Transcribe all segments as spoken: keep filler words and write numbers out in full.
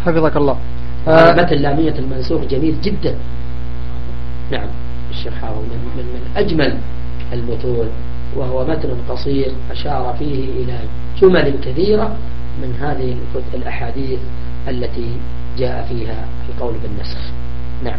حفظك الله. آه متن لامية المنسوخ جميل جدا. نعم الشيخ حاول من, من, من أجمل المتون، وهو متن قصير أشار فيه إلى جمل كثيرة من هذه الأحاديث التي جاء فيها القول بالنسخ. نعم.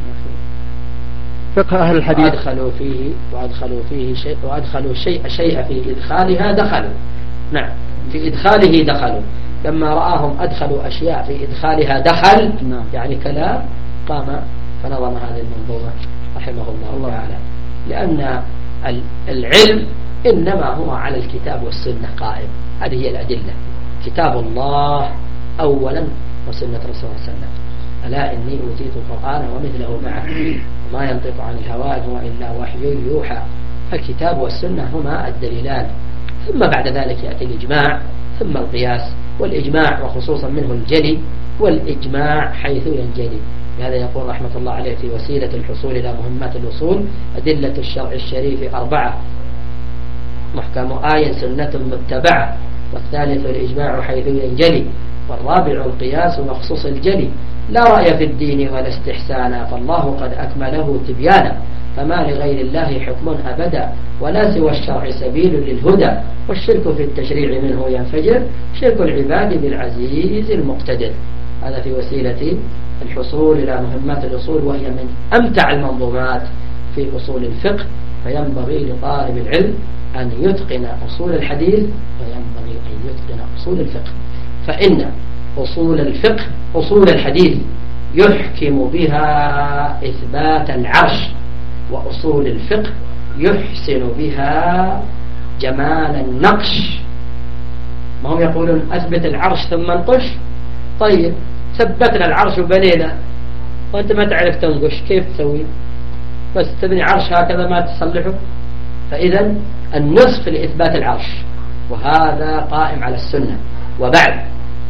فقه أهل الحديث. وأدخلوا فيه وأدخلوا فيه شيء وأدخلوا شيء شيء في إدخالها دخلوا. نعم في إدخاله دخلوا، لما رآهم أدخلوا أشياء في إدخالها دخل، نعم. يعني كلام، قام فنظم هذه المنظومة رحمه الله, الله تعالى، لأن العلم إنما هو على الكتاب والسنة قائم. هذه هي الأدلة، كتاب الله أولا وسنة رسول الله صلى الله عليه وسلم. ألا إني أوتيت القرآن ومثله معه وما ينطق عن الهوى هو إلا وحي يوحى. الكتاب والسنة هما الدليلان، ثم بعد ذلك يأتي الإجماع، ثم القياس. والإجماع وخصوصا منه الجلي، والإجماع حيث ينجلي. لهذا يقول رحمة الله عليه في وسيلة الحصول إلى مهمات الوصول: أدلة الشرع الشريف أربعة، محكم آية سنة متبعة، والثالث الإجماع حيث ينجلي، والرابع القياس مخصوص الجلي. لا رأي في الدين ولا استحسانا، فالله قد أكمله تبيانا، فما لغير الله حكم أبدا، ولا سوى الشرع سبيل للهدى، والشرك في التشريع منه ينفجر، شرك العباد بالعزيز المقتدر. هذا في وسيلة الحصول إلى مهمات الأصول، وهي من أمتع المنظومات في أصول الفقه. فينبغي لطالب العلم أن يتقن أصول الحديث، وينبغي أن يتقن أصول الفقه، فإن أصول الفقه أصول الحديث يحكم بها إثبات العرش، وأصول الفقه يحسن بها جمال النقش. ما هم يقولون أثبت العرش ثم انقش؟ طيب ثبتنا العرش وبنينا وأنت ما تعرف تنقش، كيف تسوي؟ بس تبني عرش هكذا ما تصلحه. فإذا النصف لإثبات العرش، وهذا قائم على السنة. وبعد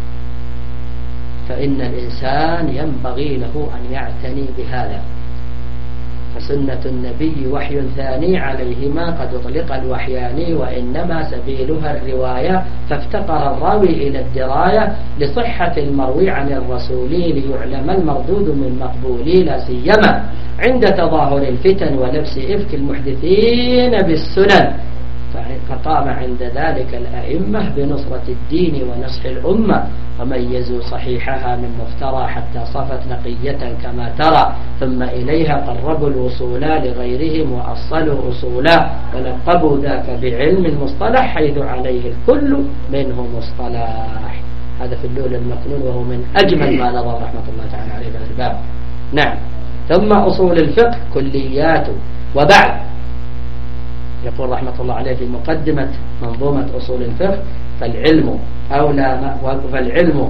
فإن الإنسان ينبغي له أن يعتني بهذا، فسنة النبي وحي ثاني عليهما قد اطلق الوحيان، وإنما سبيلها الرواية، فافتقر الراوي إلى الدراية لصحة المروي عن الرسول، ليعلم المردود من مقبول، لا سيما عند تظاهر الفتن ولبس إفك المحدثين بالسنن. فقام عند ذلك الأئمة بنصرة الدين ونصح الأمة، وميزوا صحيحها من مفترى حتى صفت نقية كما ترى، ثم إليها قربوا الوصولا لغيرهم وأصلوا أصولا، ولقبوا ذاك بعلم المصطلح حيث عليه الكل منه مصطلح. هذا في اللؤلؤ المكنون، وهو من أجمل ما نظر رحمة الله تعالى عليه في الباب. نعم. ثم أصول الفقه كليات. وبعد يقول رحمة الله عليه في مقدمة منظومة أصول الفقه: فالعلم أولى فالعلم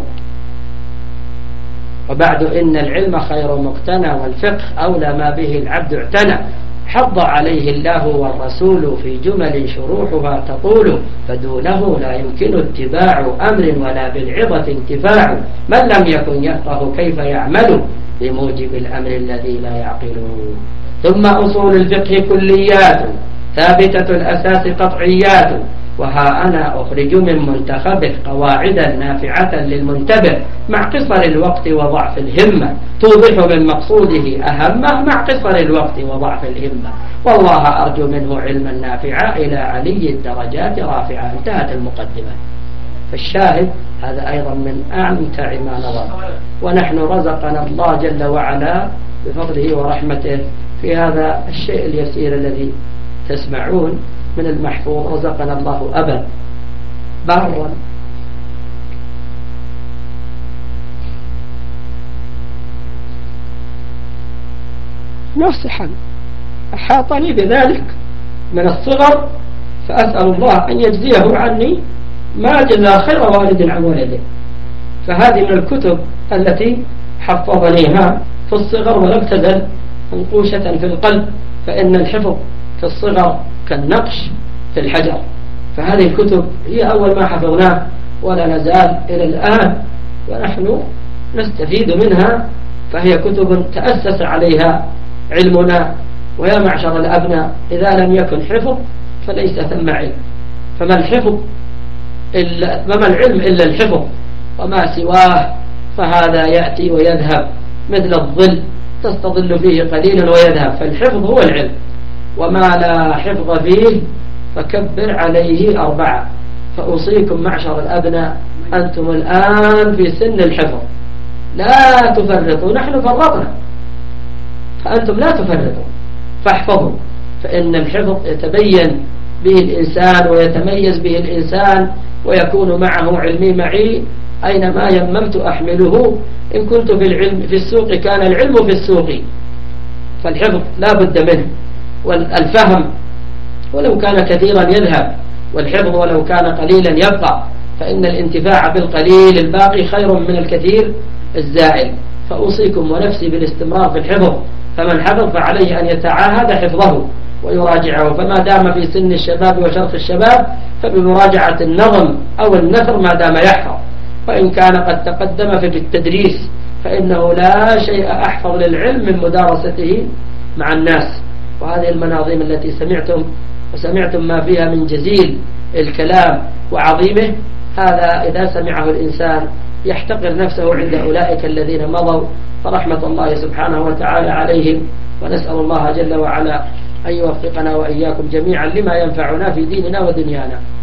وبعد إن العلم خير مقتنى، والفقه أولى ما به العبد اعتنى، حض عليه الله والرسول في جمل شروحها تطول، فدونه لا يمكن اتباع أمر ولا بالعظة انتفاع، من لم يكن يفقه كيف يعمل بموجب الأمر الذي لا يعقله. ثم أصول الفقه كليات ثابتة الأساس قطعيات، وها أنا أخرج من منتخبه قواعدا نافعة للمنتبه، مع قصر الوقت وضعف الهمة، توضح من مقصوده أهمه مع قصر الوقت وضعف الهمة، والله أرجو منه علما نافعا إلى علي الدرجات رافعا. انتهت المقدمة. فالشاهد هذا أيضا من أمتع ما نظر، ونحن رزقنا الله جل وعلا بفضله ورحمته في هذا الشيء اليسير الذي تسمعون من المحفوظ. رزقنا الله أبا برا نصحا أحاطني بذلك من الصغر، فأسأل الله أن يجزيه عني ما جزى خير والد عن ولده. فهذه من الكتب التي حفظنيها في الصغر ولم تزل منقوشة في القلب، فإن الحفظ في الصغر كالنقش في الحجر. فهذه الكتب هي أول ما حفظناه، ولا نزال إلى الآن ونحن نستفيد منها، فهي كتب تأسس عليها علمنا. ويا معشر الأبناء، إذا لم يكن حفظ فليس ثم علم، فما الحفظ إلا فما العلم إلا الحفظ، وما سواه فهذا يأتي ويذهب مثل الظل تستظل فيه قليلا ويذهب. فالحفظ هو العلم، وما لا حفظ فيه فكبر عليه أربعة. فأوصيكم معشر الأبناء أنتم الآن في سن الحفظ، لا تفرطوا، نحن فرطنا فأنتم لا تفرطوا، فاحفظوا. فإن الحفظ يتبين به الإنسان ويتميز به الإنسان ويكون معه علمي معي، أينما يممت أحمله. إن كنت في العلم في السوق كان العلم في السوق. فالحفظ لا بد منه، والفهم ولو كان كثيرا يذهب، والحفظ ولو كان قليلا يبقى، فإن الانتفاع بالقليل الباقي خير من الكثير الزائل. فأوصيكم ونفسي بالاستمرار في الحفظ، فمن حفظ فعليه أن يتعاهد حفظه ويراجعه، فما دام في سن الشباب وشرخ الشباب فبمراجعة النظم أو النثر ما دام يحفظ. وإن كان قد تقدم في التدريس فإنه لا شيء أحفظ للعلم من مدارسته مع الناس. وهذه المناظيم التي سمعتم وسمعتم ما فيها من جزيل الكلام وعظيمه، هذا إذا سمعه الإنسان يحتقر نفسه عند أولئك الذين مضوا، فرحمة الله سبحانه وتعالى عليهم. ونسأل الله جل وعلا أن يوفقنا وإياكم جميعا لما ينفعنا في ديننا ودنيانا.